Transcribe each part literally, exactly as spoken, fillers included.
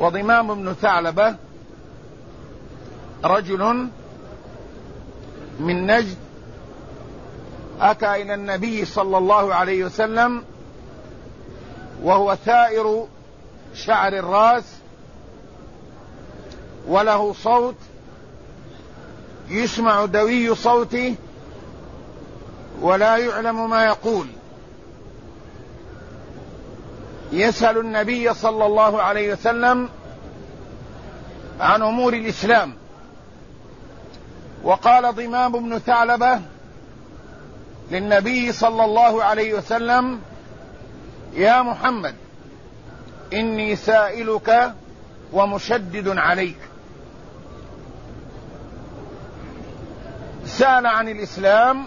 وضمام بن ثعلبة رجل من نجد أتى إلى النبي صلى الله عليه وسلم وهو ثائر شعر الرأس وله صوت يسمع دوي صوته ولا يعلم ما يقول، يسأل النبي صلى الله عليه وسلم عن أمور الإسلام. وقال ضمام بن ثعلبة للنبي صلى الله عليه وسلم: يا محمد إني سائلك ومشدد عليك. سأل عن الإسلام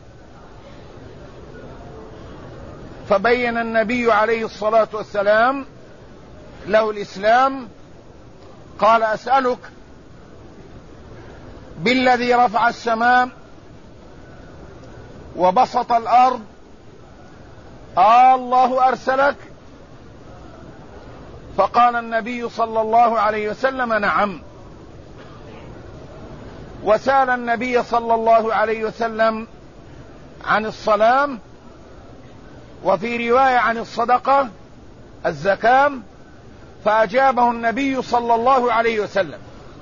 فبين النبي عليه الصلاة والسلام له الإسلام. قال: أسألك بالذي رفع السماء وبسط الأرض، آه الله أرسلك؟ فقال النبي صلى الله عليه وسلم: نعم. وسأل النبي صلى الله عليه وسلم عن الصلاة، وفي رواية عن الصدقة الزكاة، فأجابه النبي صلى الله عليه وسلم.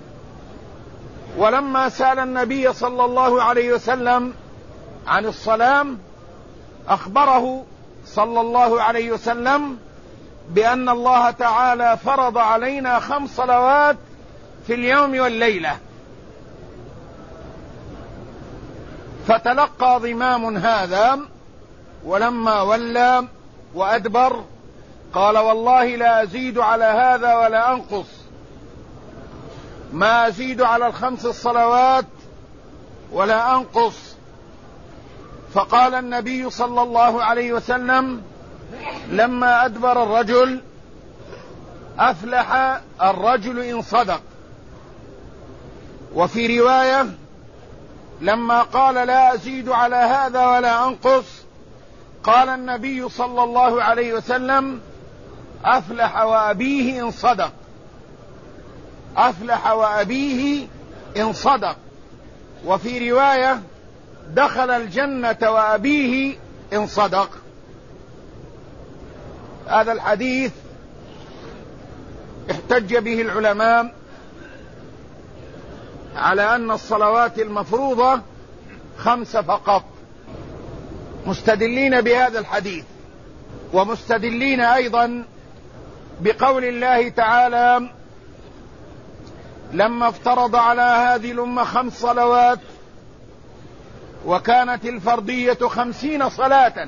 ولما سأل النبي صلى الله عليه وسلم عن الصلاة أخبره صلى الله عليه وسلم بأن الله تعالى فرض علينا خمس صلوات في اليوم والليلة. فتلقى ضمام هذا، ولما ولى وأدبر قال: والله لا أزيد على هذا ولا أنقص، ما أزيد على الخمس الصلوات ولا أنقص. فقال النبي صلى الله عليه وسلم لما أدبر الرجل: أفلح الرجل إن صدق. وفي رواية لما قال: لا أزيد على هذا ولا أنقص، قال النبي صلى الله عليه وسلم: أفلح وأبيه إن صدق، أفلح وأبيه إن صدق. وفي رواية: دخل الجنة وأبيه إن صدق. هذا الحديث احتج به العلماء على أن الصلوات المفروضة خمسة فقط، مستدلين بهذا الحديث، ومستدلين أيضا بقول الله تعالى: لما افترض على هذه الأمة خمس صلوات وكانت الفرضية خمسين صلاة،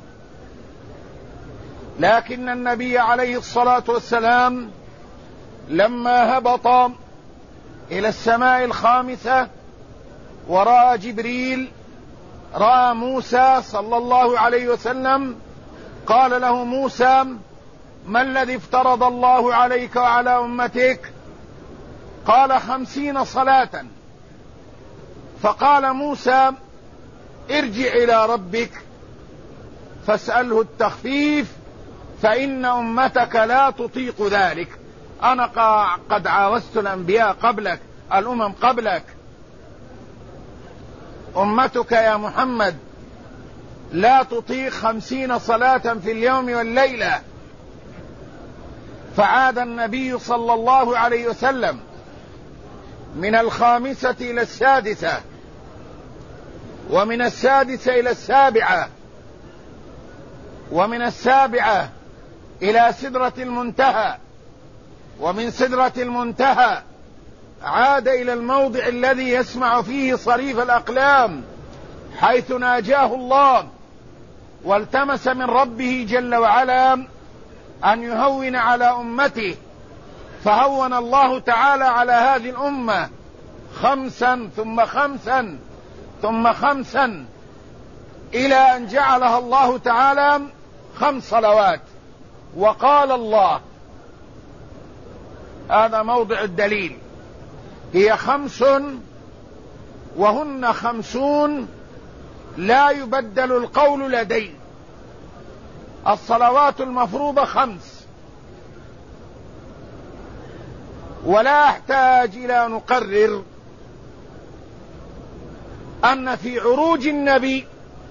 لكن النبي عليه الصلاة والسلام لما هبط إلى السماء الخامسة ورأى جبريل، رأى موسى صلى الله عليه وسلم، قال له موسى: ما الذي افترض الله عليك وعلى أمتك؟ قال: خمسين صلاة. فقال موسى: ارجع إلى ربك فاسأله التخفيف فإن أمتك لا تطيق ذلك. أنا قد عاوزت الأنبياء قبلك، الأمم قبلك، أمتك يا محمد لا تطيق خمسين صلاة في اليوم والليلة. فعاد النبي صلى الله عليه وسلم من الخامسة إلى السادسة، ومن السادسة إلى السابعة، ومن السابعة إلى سدرة المنتهى، ومن سدرة المنتهى عاد إلى الموضع الذي يسمع فيه صريف الأقلام، حيث ناجاه الله والتمس من ربه جل وعلا أن يهون على أمته، فهون الله تعالى على هذه الأمة خمسا ثم خمسا ثم خمسا إلى أن جعلها الله تعالى خمس صلوات. وقال الله، هذا موضع الدليل: هي خمس وهن خمسون لا يبدل القول لدي. الصلوات المفروضة خمس، ولا أحتاج إلى نقرر أن في عروج النبي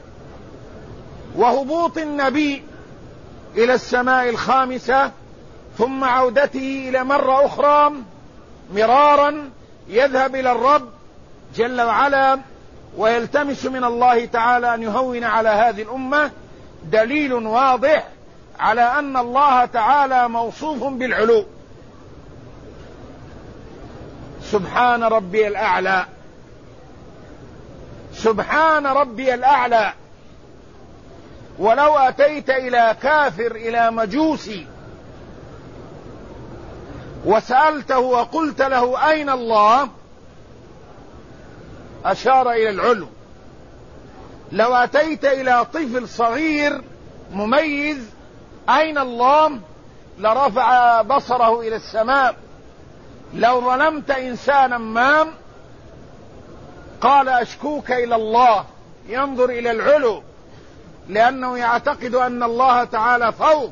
وهبوط النبي إلى السماء الخامسة ثم عودته إلى مرة أخرى مرارا يذهب إلى الرب جل وعلا ويلتمس من الله تعالى أن يهون على هذه الأمة دليل واضح على أن الله تعالى موصوف بالعلو. سبحان ربي الأعلى، سبحان ربي الأعلى. ولو أتيت إلى كافر إلى مجوسي وسألته وقلت له أين الله أشار إلى العلو. لو أتيت إلى طفل صغير مميز أين الله لرفع بصره إلى السماء. لو ظلمت إنسانا ما قال أشكوك إلى الله، ينظر إلى العلو لأنه يعتقد أن الله تعالى فوق.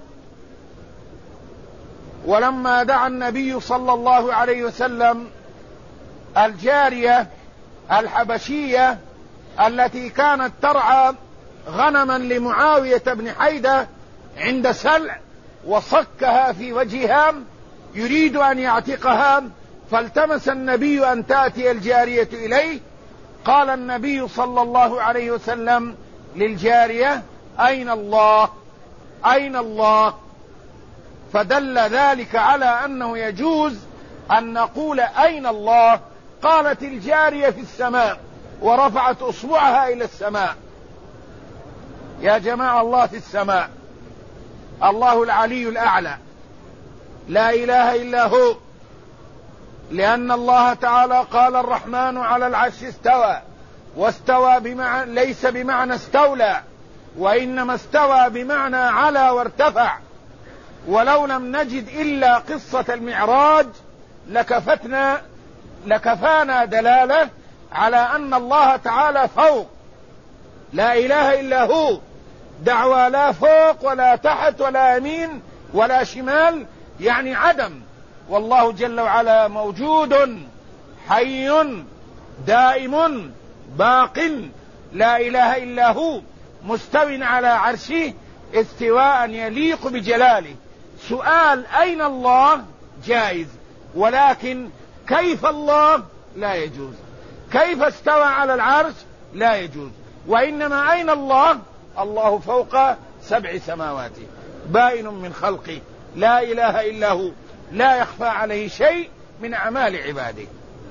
ولما دعا النبي صلى الله عليه وسلم الجارية الحبشية التي كانت ترعى غنما لمعاوية بن حيدة عند سلع وصكها في وجهها يريد أن يعتقها، فالتمس النبي أن تأتي الجارية إليه. قال النبي صلى الله عليه وسلم للجارية أين الله أين الله، فدل ذلك على أنه يجوز أن نقول أين الله. قالت الجارية في السماء ورفعت أصبعها إلى السماء. يا جماعة الله في السماء، الله العلي الأعلى، لا إله إلا هو، لأن الله تعالى قال الرحمن على العرش استوى، واستوى بمعنى ليس بمعنى استولى، وإنما استوى بمعنى على وارتفع. ولو لم نجد إلا قصة المعراج لكفتنا لكفانا دلالة على أن الله تعالى فوق، لا إله إلا هو. دعوى لا فوق ولا تحت ولا يمين ولا شمال، يعني عدم. والله جل وعلا موجود حي دائم باق لا إله إلا هو، مستو على عرشه استواء يليق بجلاله. سؤال أين الله جائز، ولكن كيف الله لا يجوز. كيف استوى على العرش لا يجوز. وإنما أين الله؟ الله فوق سبع سماوات بائن من خلقه، لا إله إلا هو، لا يخفى عليه شيء من أعمال عباده.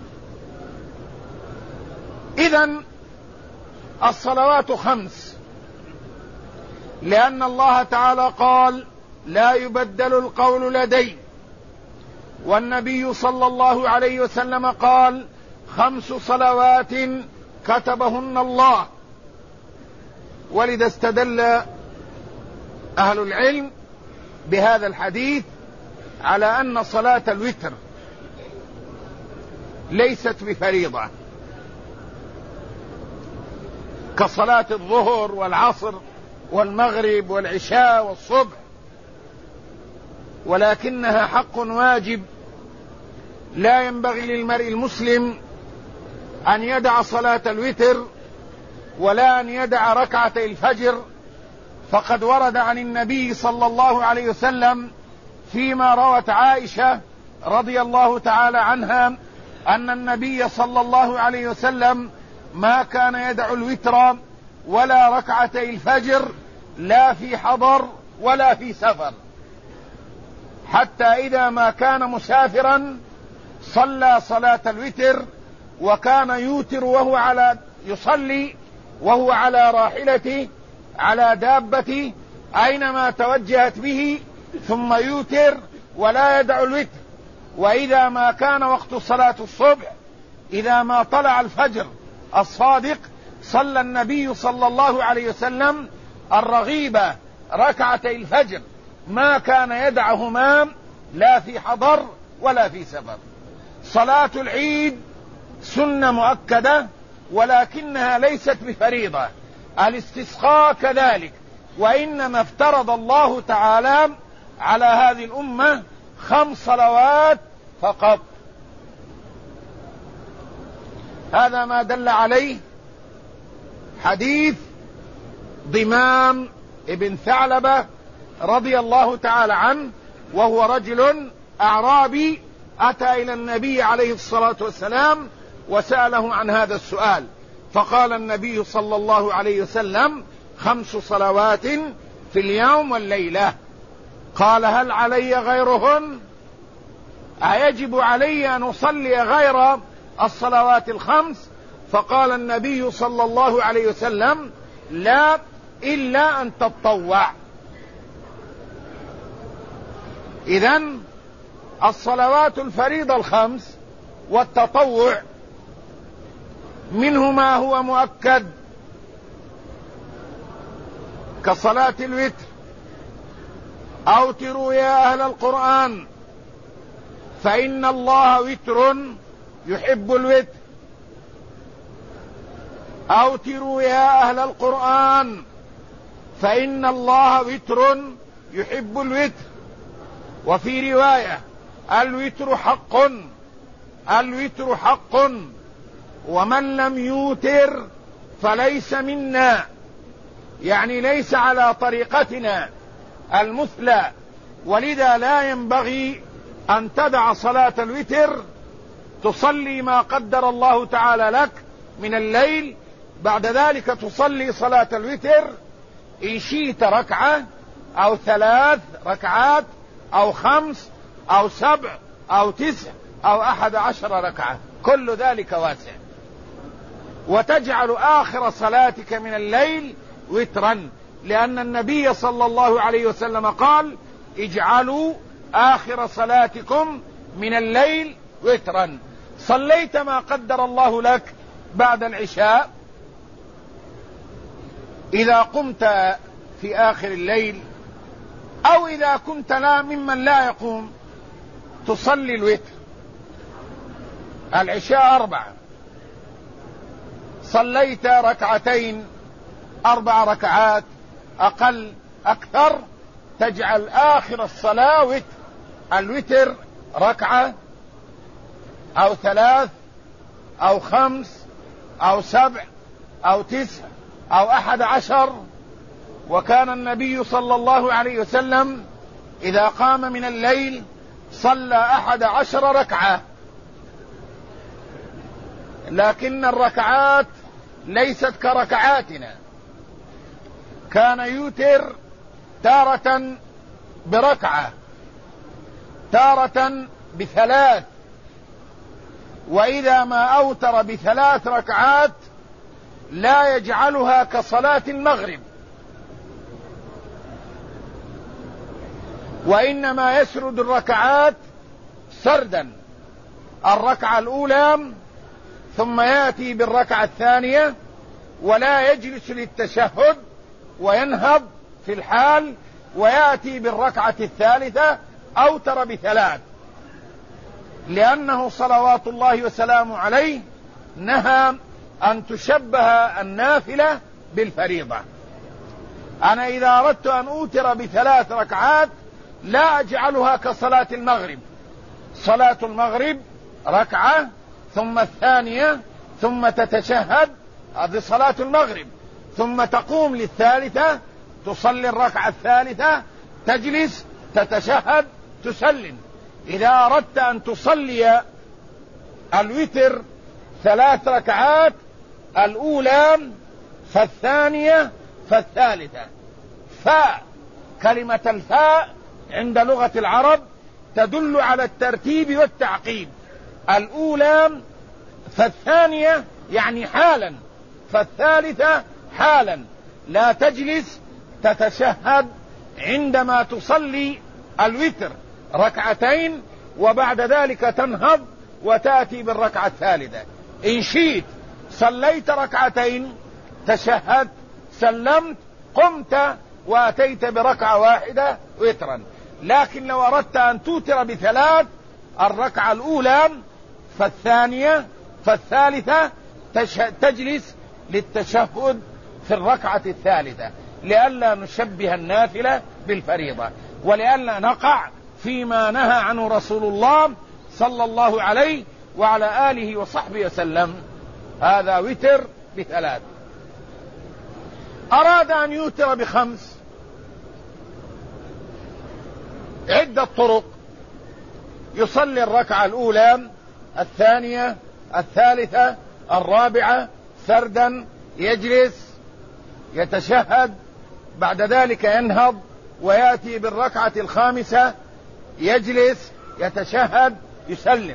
إذن الصلوات خمس، لأن الله تعالى قال لا يبدل القول لدي، والنبي صلى الله عليه وسلم قال خمس صلوات كتبهن الله. ولذا استدل أهل العلم بهذا الحديث على أن صلاة الوتر ليست بفريضة كصلاة الظهر والعصر والمغرب والعشاء والصبح، ولكنها حق واجب لا ينبغي للمرء المسلم أن يدع صلاة الوتر ولا أن يدع ركعتي الفجر. فقد ورد عن النبي صلى الله عليه وسلم فيما روت عائشة رضي الله تعالى عنها أن النبي صلى الله عليه وسلم ما كان يدع الوتر ولا ركعتي الفجر لا في حضر ولا في سفر، حتى إذا ما كان مسافرا صلى صلاة الوتر، وكان يوتر وهو على يصلي وهو على راحلته على دابته أينما توجهت به، ثم يوتر ولا يدع الوتر. وإذا ما كان وقت صلاة الصبح إذا ما طلع الفجر الصادق صلى النبي صلى الله عليه وسلم الرغيبة ركعتي الفجر، ما كان يدعهما لا في حضر ولا في سفر. صلاة العيد سنة مؤكدة ولكنها ليست بفريضة. الاستسقاء كذلك، وإنما افترض الله تعالى على هذه الأمة خمس صلوات فقط. هذا ما دل عليه حديث ضمام ابن ثعلبة رضي الله تعالى عنه، وهو رجل أعرابي أتى إلى النبي عليه الصلاة والسلام وسأله عن هذا السؤال، فقال النبي صلى الله عليه وسلم: خمس صلوات في اليوم والليلة. قال: هل علي غيرهن؟ أيجب علي أن أصلي غير الصلوات الخمس؟ فقال النبي صلى الله عليه وسلم: لا، إلا أن تتطوع. إذن الصلوات الفريضة الخمس والتطوع منه ما هو مؤكد كصلاة الوتر: أوتروا يا أهل القرآن فإن الله وتر يحب الوتر. أوتروا يا أهل القرآن فإن الله وتر يحب الوتر. وفي رواية: الوتر حق، الوتر حق، ومن لم يوتر فليس منا، يعني ليس على طريقتنا المثلى. ولذا لا ينبغي أن تدع صلاة الوتر، تصلي ما قدر الله تعالى لك من الليل، بعد ذلك تصلي صلاة الوتر إن شئت ركعة أو ثلاث ركعات أو خمس أو سبع أو تسع أو أحد عشر ركعة، كل ذلك واسع. وتجعل آخر صلاتك من الليل وترا، لأن النبي صلى الله عليه وسلم قال: اجعلوا آخر صلاتكم من الليل وترا. صليت ما قدر الله لك بعد العشاء، إذا قمت في آخر الليل أو إذا كنت لا ممن لا يقوم تصلي الوتر. العشاء أربعة، صليت ركعتين أربع ركعات أقل أكثر، تجعل آخر الصلاة وتر. الوتر ركعة أو ثلاث أو خمس أو سبع أو تسع أو أحد عشر. وكان النبي صلى الله عليه وسلم إذا قام من الليل صلى أحد عشر ركعة، لكن الركعات ليست كركعاتنا. كان يوتر تارة بركعة، تارة بثلاث، وإذا ما أوتر بثلاث ركعات لا يجعلها كصلاة المغرب، وإنما يسرد الركعات سردا: الركعة الأولى ثم يأتي بالركعة الثانية، ولا يجلس للتشهد وينهض في الحال، ويأتي بالركعة الثالثة أوتر بثلاث، لأنه صلوات الله وسلامه عليه نهى أن تشبه النافلة بالفريضة. أنا إذا أردت أن أوتر بثلاث ركعات لا أجعلها كصلاة المغرب. صلاة المغرب ركعة ثم الثانية ثم تتشهد، هذه صلاة المغرب، ثم تقوم للثالثة، تصلي الركعة الثالثة، تجلس، تتشهد، تسلم. إذا أردت أن تصلي الوتر ثلاث ركعات، الأولى فالثانية فالثالثة. فاء، كلمة الفاء عند لغة العرب تدل على الترتيب والتعقيب. الأولى فالثانية يعني حالا، فالثالثة حالا. لا تجلس تتشهد عندما تصلي الوتر ركعتين وبعد ذلك تنهض وتأتي بالركعة الثالثة. إن شئت صليت ركعتين، تشهدت، سلمت، قمت وأتيت بركعة واحدة وترا. لكن لو أردت أن توتر بثلاث، الركعة الأولى فالثانية فالثالثة، تجلس للتشهد في الركعة الثالثة، لئلا نشبه النافلة بالفريضة، ولئلا نقع فيما نهى عنه رسول الله صلى الله عليه وعلى آله وصحبه وسلم. هذا وتر بثلاث. أراد أن يوتر بخمس، عدة طرق. يصلي الركعة الأولى، الثانية، الثالثة، الرابعة سردا، يجلس يتشهد، بعد ذلك ينهض ويأتي بالركعة الخامسة، يجلس يتشهد يسلم.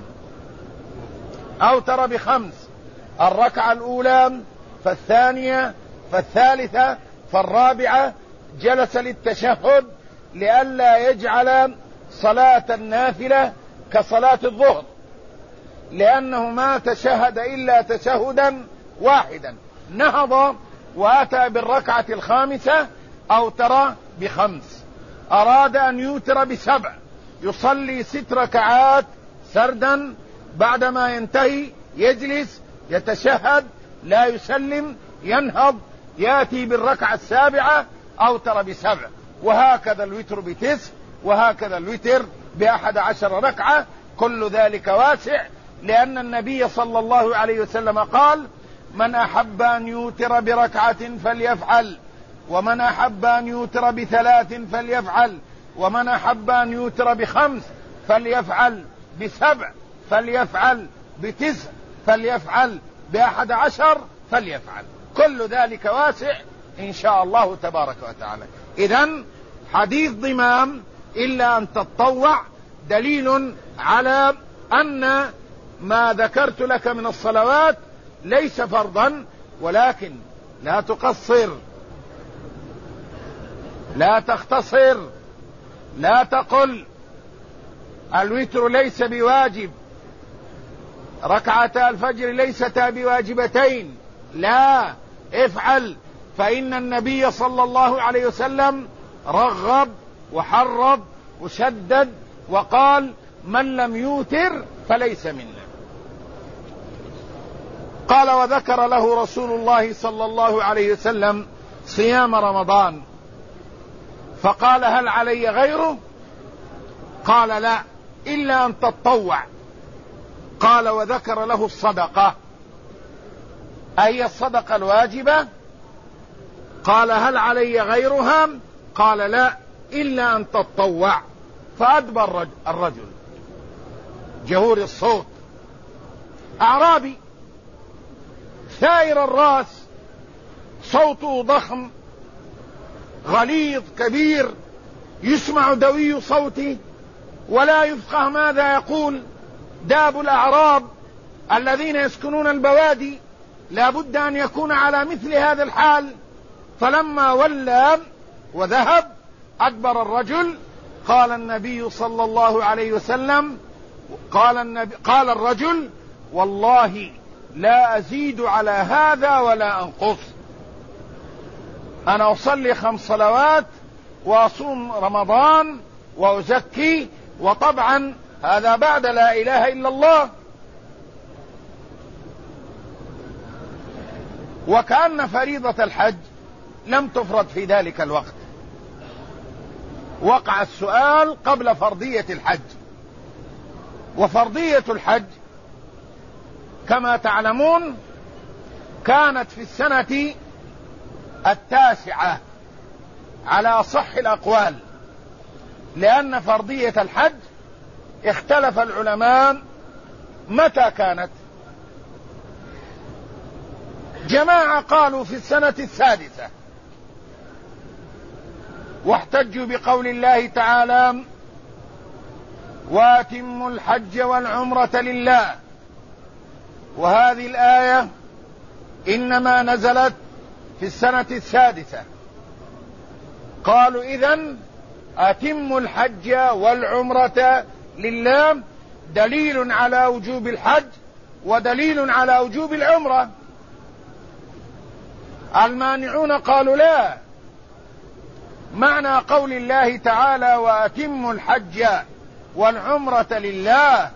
أوتر بخمس: الركعة الأولى، فالثانية، فالثالثة، فالرابعة، جلس للتشهد لئلا يجعل صلاة النافلة كصلاة الظهر، لأنه ما تشهد إلا تشهدا واحدا. نهض وأتى بالركعة الخامسة، أوتر بخمس. أراد أن يوتر بسبع: يصلي ست ركعات سردا، بعدما ينتهي يجلس يتشهد لا يسلم، ينهض يأتي بالركعة السابعة، أوتر بسبع. وهكذا الوتر بتسع، وهكذا الوتر بأحد عشر ركعة. كل ذلك واسع، لأن النبي صلى الله عليه وسلم قال: من أحب أن يوتر بركعة فليفعل، ومن أحب أن يوتر بثلاث فليفعل، ومن أحب أن يوتر بخمس فليفعل، بسبع فليفعل، بتسع فليفعل، بأحد عشر فليفعل. كل ذلك واسع إن شاء الله تبارك وتعالى. إذن حديث ضمام إلا أن تتطوع دليل على أن ما ذكرت لك من الصلوات ليس فرضا، ولكن لا تقصر، لا تختصر، لا تقل الوتر ليس بواجب، ركعتا الفجر ليستا بواجبتين. لا، افعل، فإن النبي صلى الله عليه وسلم رغب وحرض وشدد وقال: من لم يوتر فليس منا. قال: وذكر له رسول الله صلى الله عليه وسلم صيام رمضان، فقال: هل علي غيره؟ قال: لا، إلا أن تتطوع. قال: وذكر له الصدقة، أي الصدقة الواجبة. قال: هل علي غيرها؟ قال: لا، إلا أن تتطوع. فأدبر الرجل جهور الصوت، أعرابي ثائر الرأس، صوته ضخم غليظ كبير، يسمع دوي صوته ولا يفقه ماذا يقول. داب الأعراب الذين يسكنون البوادي لا بد أن يكون على مثل هذا الحال. فلما ولى وذهب أدبر الرجل. قال النبي صلى الله عليه وسلم قال, النبي قال الرجل: والله لا أزيد على هذا ولا أنقص، أنا أصلي خمس صلوات وأصوم رمضان وأزكي، وطبعا هذا بعد لا إله إلا الله. وكأن فريضة الحج لم تفرض في ذلك الوقت، وقع السؤال قبل فرضية الحج. وفرضية الحج كما تعلمون كانت في السنة التاسعة على أصح الأقوال، لأن فرضية الحج اختلف العلماء متى كانت. جماعة قالوا في السنة السادسة، واحتجوا بقول الله تعالى: واتموا الحج والعمرة لله. وهذه الآية إنما نزلت في السنة السادسة. قالوا: إذن أتموا الحج والعمرة لله، دليل على وجوب الحج ودليل على وجوب العمرة. المانعون قالوا: لا، معنى قول الله تعالى: وأتموا الحج والعمرة لله،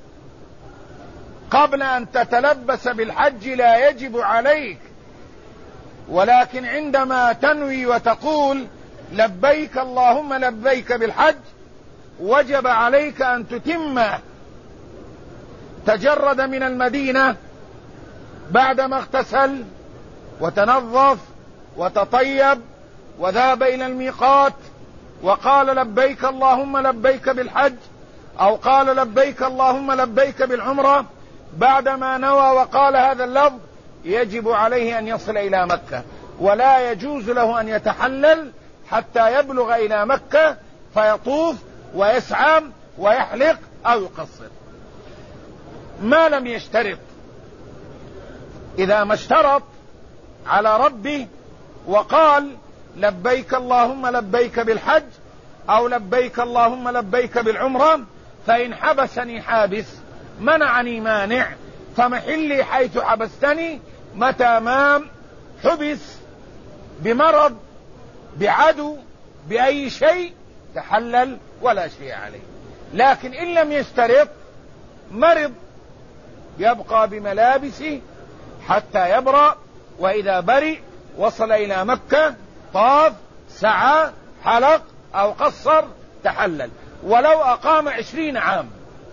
قبل أن تتلبس بالحج لا يجب عليك، ولكن عندما تنوي وتقول لبيك اللهم لبيك بالحج وجب عليك أن تتمه. تجرد من المدينة بعدما اغتسل وتنظف وتطيب وذهب إلى الميقات وقال لبيك اللهم لبيك بالحج أو قال لبيك اللهم لبيك بالعمرة، بعدما نوى وقال هذا اللفظ يجب عليه أن يصل إلى مكة، ولا يجوز له أن يتحلل حتى يبلغ إلى مكة فيطوف ويسعى ويحلق أو يقصر، ما لم يشترط. إذا ما اشترط على ربه وقال لبيك اللهم لبيك بالحج أو لبيك اللهم لبيك بالعمرة، فإن حبسني حابس منعني مانع فمحلي حيث حبستني، متى ما حبس بمرض بعدو بأي شيء تحلل ولا شيء عليه. لكن إن لم يشترط مرض يبقى بملابسه حتى يبرأ، وإذا برئ وصل إلى مكة طاف سعى حلق أو قصر تحلل، ولو أقام عشرين عام.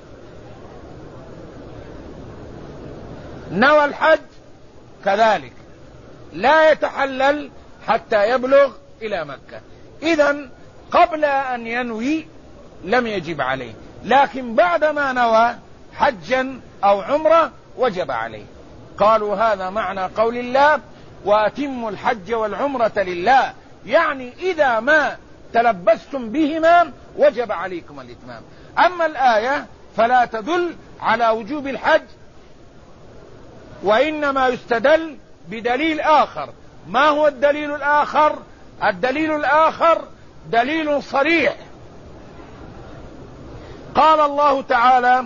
نوى الحج كذلك لا يتحلل حتى يبلغ إلى مكة. إذن قبل أن ينوي لم يجب عليه، لكن بعدما نوى حجا أو عمرة وجب عليه. قالوا هذا معنى قول الله وأتموا الحج والعمرة لله، يعني إذا ما تلبستم بهما وجب عليكم الإتمام. أما الآية فلا تدل على وجوب الحج، وإنما يستدل بدليل آخر. ما هو الدليل الآخر؟ الدليل الآخر دليل صريح. قال الله تعالى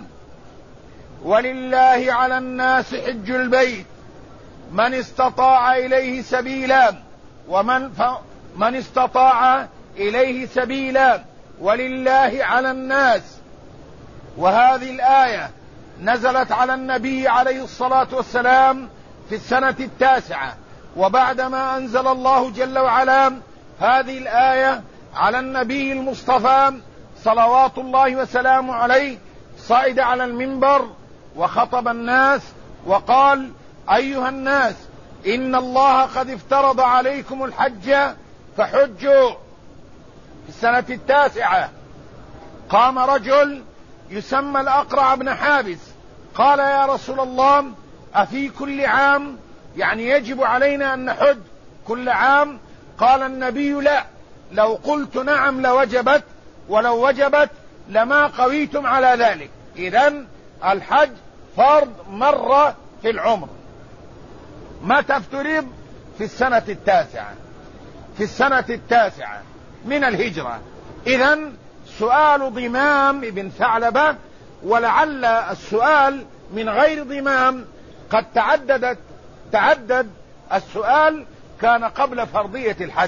ولله على الناس حج البيت من استطاع إليه سبيلا ومن ف... من استطاع إليه سبيلا ولله على الناس. وهذه الآية نزلت على النبي عليه الصلاة والسلام في السنة التاسعة، وبعدما أنزل الله جل وعلا هذه الآية على النبي المصطفى صلوات الله وسلامه عليه صعد على المنبر وخطب الناس وقال أيها الناس إن الله قد افترض عليكم الحج فحجوا. في السنة التاسعة قام رجل يسمى الأقرع بن حابس قال يا رسول الله أفي كل عام، يعني يجب علينا أن نحج كل عام؟ قال النبي لا، لو قلت نعم لوجبت، ولو وجبت لما قويتم على ذلك. إذن الحج فرض مرة في العمر. متى افترض؟ في السنة التاسعة، في السنة التاسعة من الهجرة. إذن سؤال ضمام بن ثعلبة، ولعل السؤال من غير ضمام قد تعددت تعدد السؤال كان قبل فرضية الحج.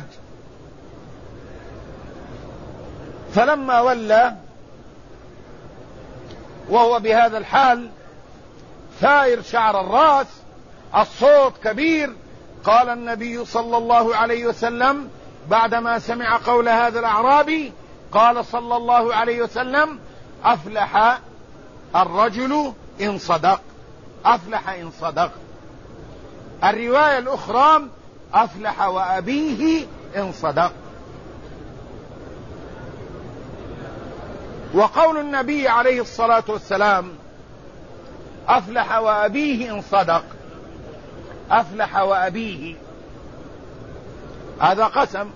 فلما ولى وهو بهذا الحال ثائر شعر الرأس الصوت كبير، قال النبي صلى الله عليه وسلم بعدما سمع قول هذا الأعرابي قال صلى الله عليه وسلم أفلح الرجل إن صدق، أفلح إن صدق. الرواية الأخرى أفلح وأبيه إن صدق. وقول النبي عليه الصلاة والسلام أفلح وأبيه إن صدق، أفلح وأبيه، هذا قسم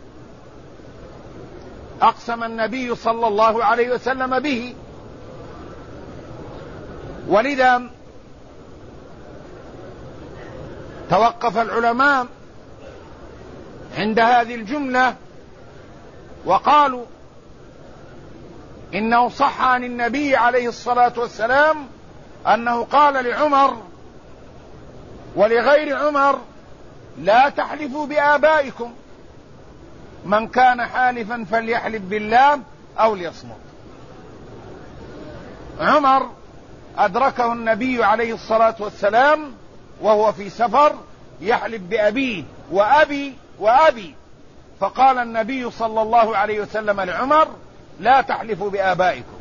أقسم النبي صلى الله عليه وسلم به. ولذا توقف العلماء عند هذه الجملة وقالوا إنه صح عن النبي عليه الصلاة والسلام أنه قال لعمر ولغير عمر لا تحلفوا بآبائكم، من كان حالفا فليحلف بالله أو ليصمت. عمر أدركه النبي عليه الصلاة والسلام وهو في سفر يحلف بأبيه وأبي وأبي، فقال النبي صلى الله عليه وسلم لعمر لا تحلفوا بآبائكم.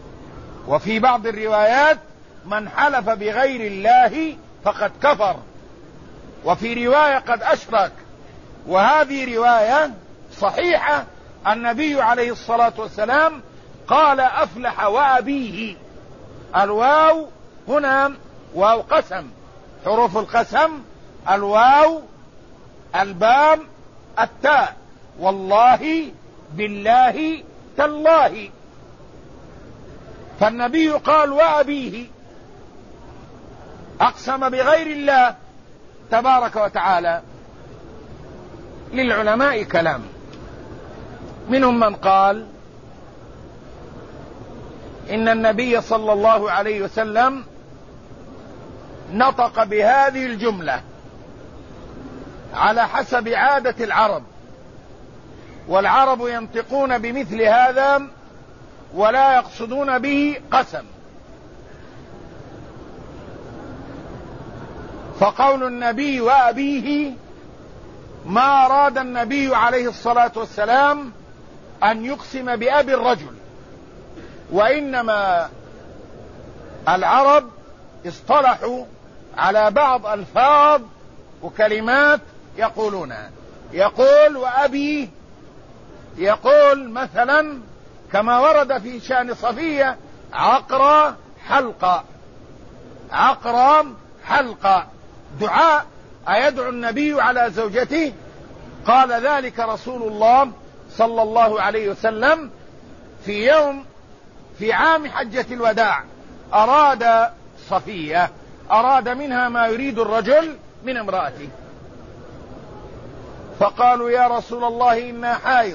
وفي بعض الروايات من حلف بغير الله فقد كفر، وفي رواية قد أشرك، وهذه رواية صحيحة. النبي عليه الصلاة والسلام قال أفلح وأبيه. الواو هنا واو قسم، حروف القسم الواو البام التاء، والله بالله تالله. فالنبي قال وأبيه، أقسم بغير الله تبارك وتعالى. للعلماء كلام، منهم من قال إن النبي صلى الله عليه وسلم نطق بهذه الجملة على حسب عادة العرب، والعرب ينطقون بمثل هذا ولا يقصدون به قسم. فقول النبي وأبيه ما أراد النبي عليه الصلاة والسلام أن يقسم بأبي الرجل، وإنما العرب اصطلحوا على بعض ألفاظ وكلمات يقولونها. يقول وأبي، يقول مثلا كما ورد في شأن صفية عقرى حلقة، عقرى حلقة، دعاء أيدعو النبي على زوجته؟ قال ذلك رسول الله صلى الله عليه وسلم في يوم في عام حجة الوداع، أراد صفية، أراد منها ما يريد الرجل من امرأته، فقالوا يا رسول الله إنا حائض.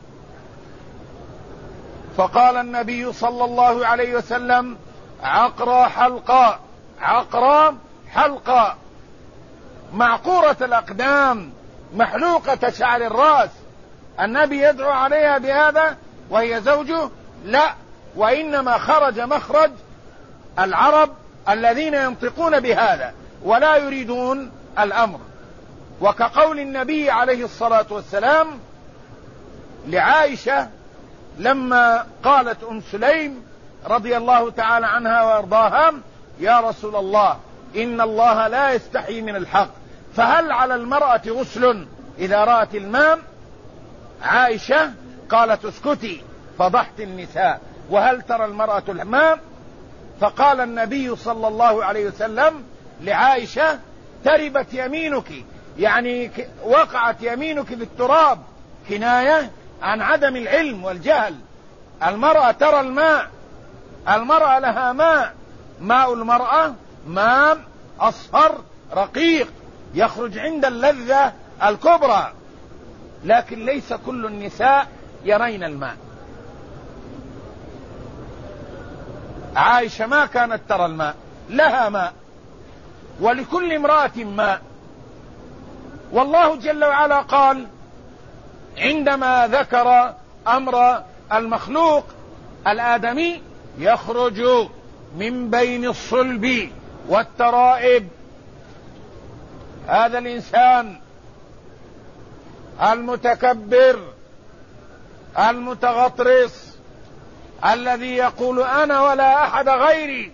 فقال النبي صلى الله عليه وسلم عقرى حلقاء، عقرى حلقاء، معقورة الأقدام، محلوقة شعر الرأس. النبي يدعو عليها بهذا وهي زوجه؟ لا، وإنما خرج مخرج العرب الذين ينطقون بهذا ولا يريدون الأمر. وكقول النبي عليه الصلاة والسلام لعائشة لما قالت أم سليم رضي الله تعالى عنها وارضاها يا رسول الله إن الله لا يستحي من الحق، فهل على المرأة غسل إذا رأت الماء؟ عائشة قالت اسكتي فضحت النساء، وهل ترى المرأة الماء؟ فقال النبي صلى الله عليه وسلم لعائشة تربت يمينك، يعني وقعت يمينك في التراب، كناية عن عدم العلم والجهل. المرأة ترى الماء، المرأة لها ماء، ماء المرأة ماء أصفر رقيق يخرج عند اللذة الكبرى، لكن ليس كل النساء يرين الماء. عائشة ما كانت ترى الماء، لها ماء، ولكل امرأة ماء. والله جل وعلا قال عندما ذكر أمر المخلوق الآدمي يخرج من بين الصلب والترائب، هذا الإنسان المتكبر المتغطرس الذي يقول أنا ولا أحد غيري،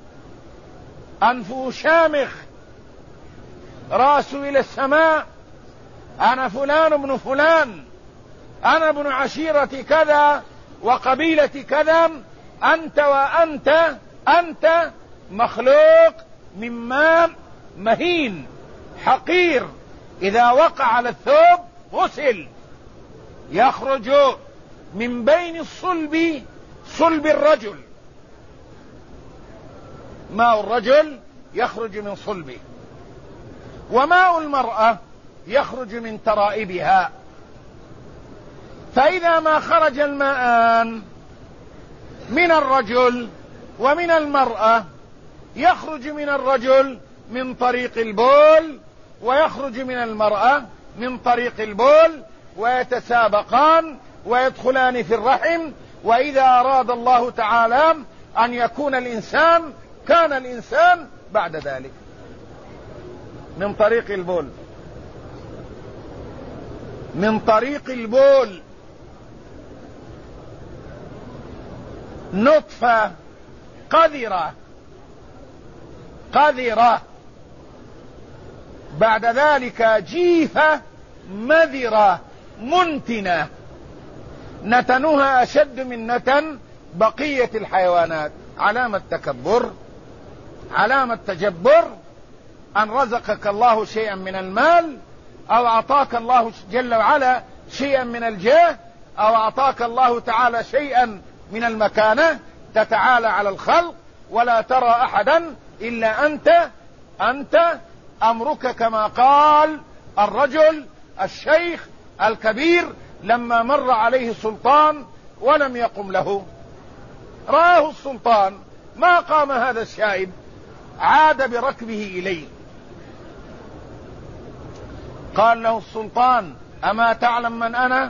أنفه شامخ، رأسه إلى السماء، أنا فلان ابن فلان، أنا ابن عشيرة كذا وقبيلة كذا، أنت وأنت أنت مخلوق من ماء مهين حقير، إذا وقع على الثوب غسل. يخرج من بين الصلب، صلب الرجل، ماء الرجل يخرج من صلبه، وماء المرأة يخرج من ترائبها. فإذا ما خرج الماءان من الرجل ومن المرأة، يخرج من الرجل من طريق البول ويخرج من المرأة من طريق البول، ويتسابقان ويدخلان في الرحم. وإذا أراد الله تعالى أن يكون الإنسان كان الإنسان بعد ذلك من طريق البول، من طريق البول نطفة قذرة قذرة بعد ذلك جيفة مذرة منتنة نتنها أشد من نتن بقية الحيوانات. علامة تكبر، علامة تجبر أن رزقك الله شيئا من المال، أو أعطاك الله جل وعلا شيئا من الجاه، أو أعطاك الله تعالى شيئا من المكانة، تتعالى على الخلق ولا ترى أحدا إلا أنت. أنت أمرك كما قال الرجل الشيخ الكبير لما مر عليه سلطان ولم يقم له، رآه السلطان ما قام هذا الشائب، عاد بركبه إليه. قال له السلطان: أما تعلم من أنا؟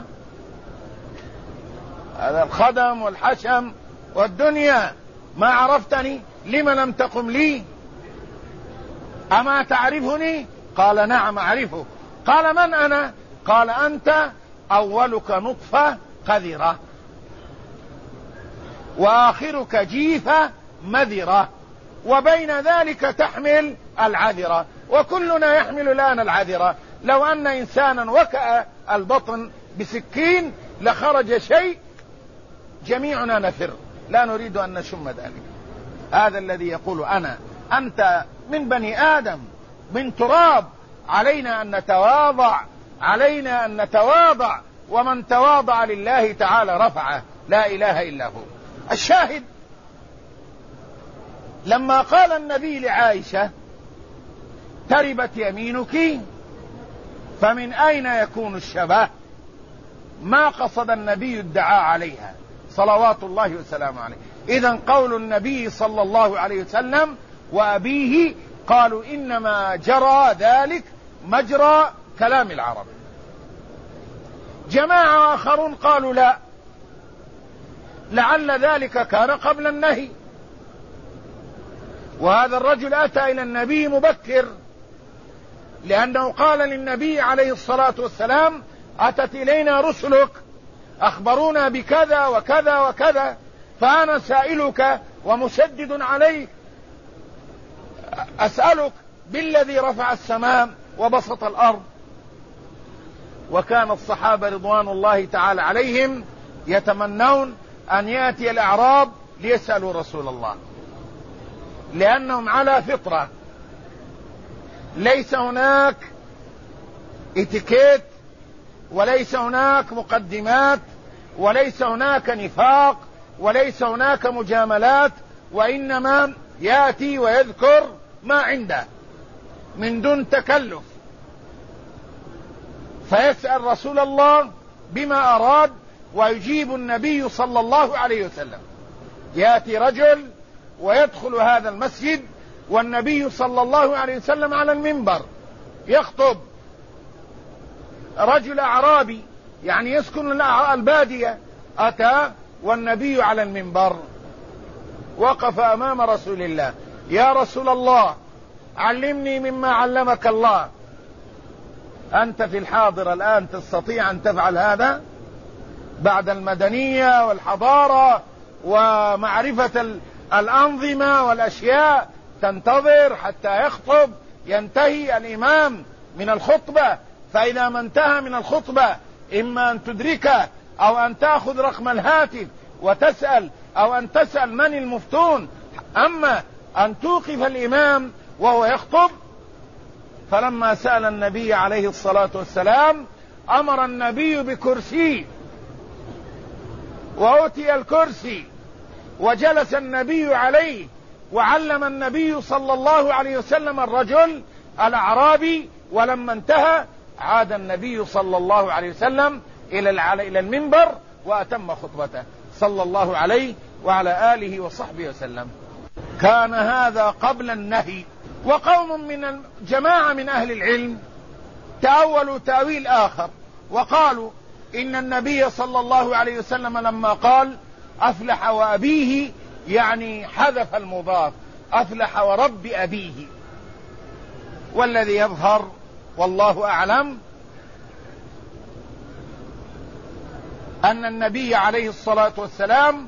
هذا الخدم والحشم والدنيا، ما عرفتني؟ لم لم تقم لي؟ أما تعرفني؟ قال: نعم أعرفه. قال: من أنا؟ قال: أنت أولك نطفة قذرة، وآخرك جيفة مذرة، وبين ذلك تحمل العذرة، وكلنا يحمل الآن العذرة. لو أن إنسانا وكأ البطن بسكين لخرج شيء جميعنا نفر، لا نريد أن نشم ذلك. هذا الذي يقول أنا. أنت من بني آدم، من تراب، علينا أن نتواضع، علينا أن نتواضع، ومن تواضع لله تعالى رفعه، لا إله إلا هو. الشاهد لما قال النبي لعائشة: تربت يمينك، فمن أين يكون الشبه؟ ما قصد النبي الدعاء عليها صلوات الله وسلامه عليه. إذن قول النبي صلى الله عليه وسلم وأبيه قالوا إنما جرى ذلك مجرى كلام العرب. جماعة آخرون قالوا لا، لعل ذلك كان قبل النهي، وهذا الرجل أتى إلى النبي مبكر، لأنه قال للنبي عليه الصلاة والسلام: أتت إلينا رسلك أخبرونا بكذا وكذا وكذا، فأنا سائلك ومشدد عليك، أسألك بالذي رفع السماء وبسط الأرض. وكان الصحابة رضوان الله تعالى عليهم يتمنون أن يأتي الأعراب ليسألوا رسول الله، لأنهم على فطرة، ليس هناك اتيكيت، وليس هناك مقدمات، وليس هناك نفاق، وليس هناك مجاملات، وإنما يأتي ويذكر ما عنده من دون تكلف، فيسأل رسول الله بما أراد ويجيب النبي صلى الله عليه وسلم. يأتي رجل ويدخل هذا المسجد والنبي صلى الله عليه وسلم على المنبر يخطب، رجل أعرابي يعني يسكن البادية أتى والنبي على المنبر، وقف أمام رسول الله: يا رسول الله علمني مما علمك الله. أنت في الحاضر الآن تستطيع أن تفعل هذا بعد المدنية والحضارة ومعرفة الأنظمة والأشياء؟ تنتظر حتى يخطب، ينتهي الإمام من الخطبة، فإذا ما انتهى من الخطبة إما أن تدركه أو أن تأخذ رقم الهاتف وتسأل، أو أن تسأل من المفتون. أما أن توقف الإمام وهو يخطب، فلما سأل النبي عليه الصلاة والسلام أمر النبي بكرسي، وأوتي الكرسي وجلس النبي عليه، وعلم النبي صلى الله عليه وسلم الرجل الأعرابي. ولما انتهى عاد النبي صلى الله عليه وسلم إلى المنبر وأتم خطبته صلى الله عليه وعلى آله وصحبه وسلم. كان هذا قبل النهي. وقوم من جماعة من أهل العلم تأولوا تأويل آخر وقالوا إن النبي صلى الله عليه وسلم لما قال أفلح وأبيه يعني حذف المضاف، أفلح ورب أبيه. والذي يظهر والله أعلم أن النبي عليه الصلاة والسلام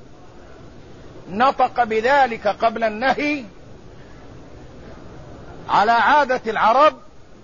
نطق بذلك قبل النهي على عادة العرب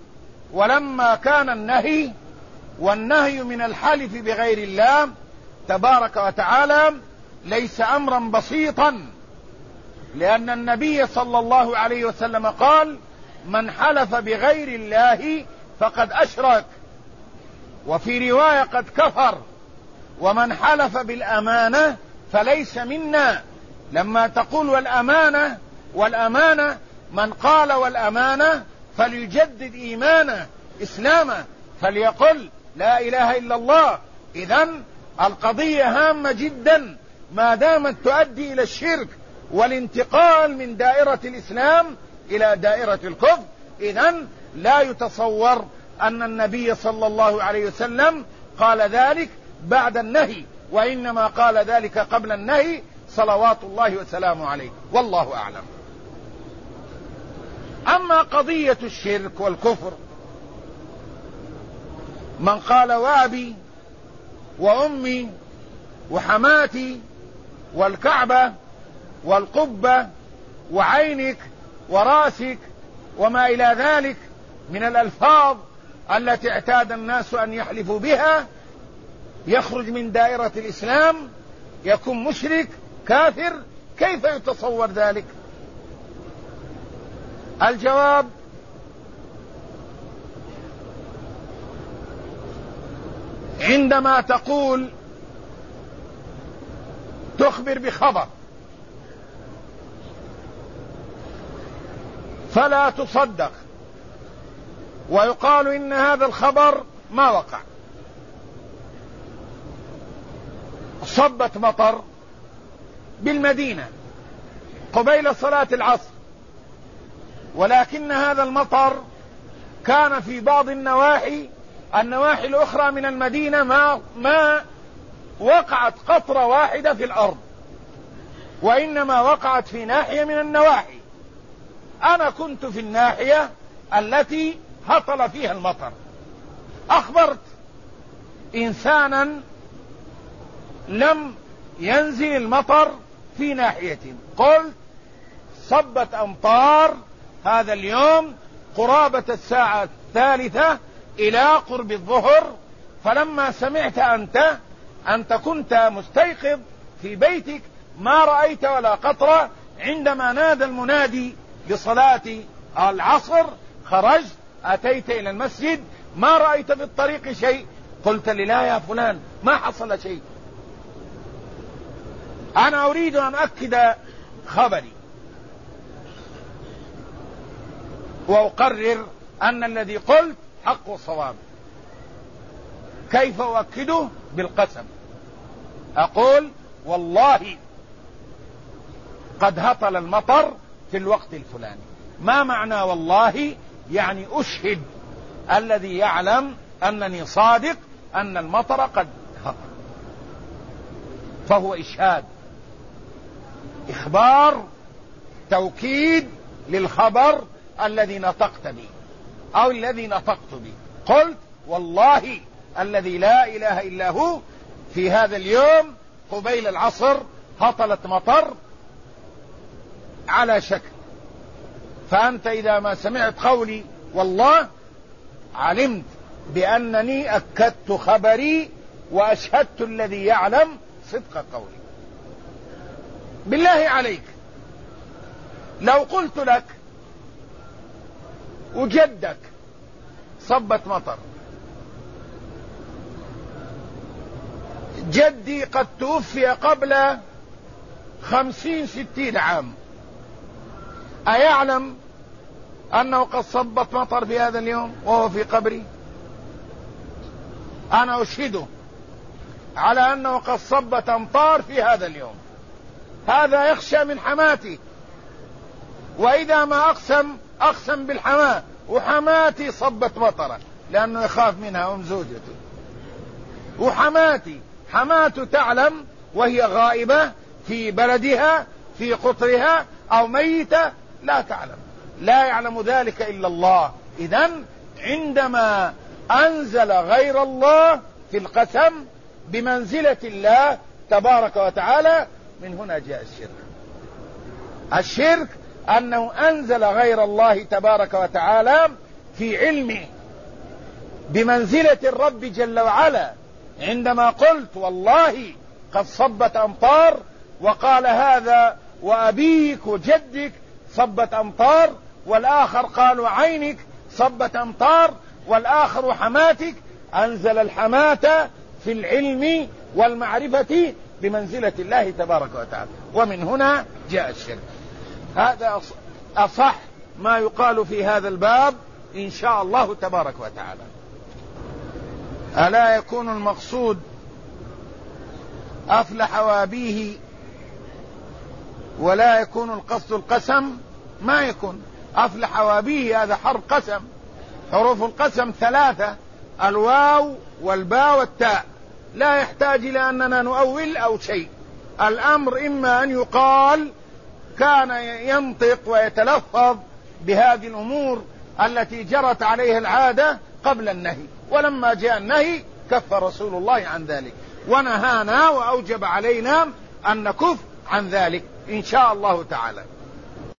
ولما كان النهي، والنهي من الحلف بغير الله تبارك وتعالى ليس أمرا بسيطا، لأن النبي صلى الله عليه وسلم قال: من حلف بغير الله فقد أشرك، وفي رواية قد كفر، ومن حلف بالأمانة فليس منا. لما تقول والأمانة والأمانة، من قال والأمانة فليجدد إيمانه إسلامه، فليقل لا إله إلا الله. إذن القضية هامة جدا ما دامت تؤدي إلى الشرك والانتقال من دائرة الإسلام إلى دائرة الكفر. إذن لا يتصور أن النبي صلى الله عليه وسلم قال ذلك بعد النهي، وإنما قال ذلك قبل النهي صلوات الله وسلامه عليه، والله أعلم. أما قضية الشرك والكفر، من قال وابي وأمي وحماتي والكعبة والقبة وعينك وراسك وما إلى ذلك من الألفاظ التي اعتاد الناس أن يحلفوا بها، يخرج من دائرة الإسلام، يكون مشرك كافر. كيف يتصور ذلك؟ الجواب: عندما تقول تخبر بخبر فلا تصدق، ويقال إن هذا الخبر ما وقع. صبت مطر بالمدينة قبيل صلاة العصر، ولكن هذا المطر كان في بعض النواحي النواحي الأخرى من المدينة ما, ما وقعت قطرة واحدة في الأرض، وإنما وقعت في ناحية من النواحي. أنا كنت في الناحية التي هطل فيها المطر، أخبرت إنسانا لم ينزل المطر في ناحية، قلت صبت أمطار هذا اليوم قرابة الساعة الثالثة إلى قرب الظهر. فلما سمعت أنت أنت كنت مستيقظ في بيتك ما رأيت ولا قطرة، عندما نادى المنادي بصلاة العصر خرجت أتيت إلى المسجد ما رأيت في الطريق شيء، قلت لي لا يا فلان ما حصل شيء. أنا أريد أن أؤكد خبري وأقرر أن الذي قلت حق وصواب. كيف أؤكده؟ بالقسم. أقول والله قد هطل المطر في الوقت الفلاني. ما معنى والله؟ يعني أشهد الذي يعلم أنني صادق أن المطر قد هطل، فهو إشهاد، إخبار، توكيد للخبر الذي نطقت به أو الذي نطقت به. قلت والله الذي لا إله إلا هو في هذا اليوم قبيل العصر هطلت مطر على شكل. فأنت إذا ما سمعت قولي والله علمت بأنني أكدت خبري وأشهدت الذي يعلم صدق قولي. بالله عليك لو قلت لك وجدك صبت مطر، جدي قد توفي قبل خمسين ستين عام، أيعلم أنه قد صبت مطر في هذا اليوم وهو في قبري؟ أنا أشهده على أنه قد صبت أمطار في هذا اليوم. هذا يخشى من حماتي، وإذا ما أقسم أقسم بالحماة، وحماتي صبت مطرة لأنه يخاف منها أم زوجته، وحماتي حماته تعلم وهي غائبة في بلدها في قطرها أو ميتة لا تعلم، لا يعلم ذلك إلا الله. إذن عندما أنزل غير الله في القسم بمنزلة الله تبارك وتعالى، من هنا جاء الشرك. الشرك أنه أنزل غير الله تبارك وتعالى في علمه بمنزلة الرب جل وعلا عندما قلت والله قد صبت أمطار، وقال هذا وأبيك وجدك صبت أمطار، والآخر قال وعينك صبت أمطار، والآخر حماتك. أنزل الحماة في العلم والمعرفة بمنزلة الله تبارك وتعالى، ومن هنا جاء الشرك. هذا أصح ما يقال في هذا الباب إن شاء الله تبارك وتعالى. ألا يكون المقصود أفلح وأبيه ولا يكون القصد القسم؟ ما يكون أفلح وأبيه، هذا حرف قسم. حروف القسم ثلاثة، الواو والباء والتاء، لا يحتاج إلى أننا نؤول أو شيء. الأمر إما أن يقال كان ينطق ويتلفظ بهذه الأمور التي جرت عليها العادة قبل النهي، ولما جاء النهي كف رسول الله عن ذلك ونهانا وأوجب علينا أن نكف عن ذلك إن شاء الله تعالى.